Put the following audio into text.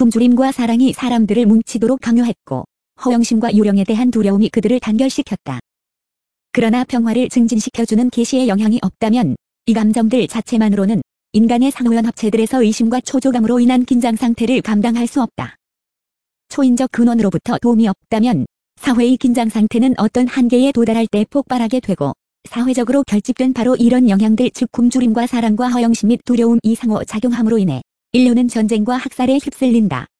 굶주림과 사랑이 사람들을 뭉치도록 강요했고 허영심과 유령에 대한 두려움이 그들을 단결시켰다. 그러나 평화를 증진시켜주는 계시의 영향이 없다면 이 감정들 자체만으로는 인간의 상호연 합체들에서 의심과 초조감으로 인한 긴장 상태를 감당할 수 없다. 초인적 근원으로부터 도움이 없다면 사회의 긴장 상태는 어떤 한계에 도달할 때 폭발하게 되고 사회적으로 결집된 바로 이런 영향들 즉 굶주림과 사랑과 허영심 및 두려움 이 상호작용함으로 인해 인류는 전쟁과 학살에 휩쓸린다.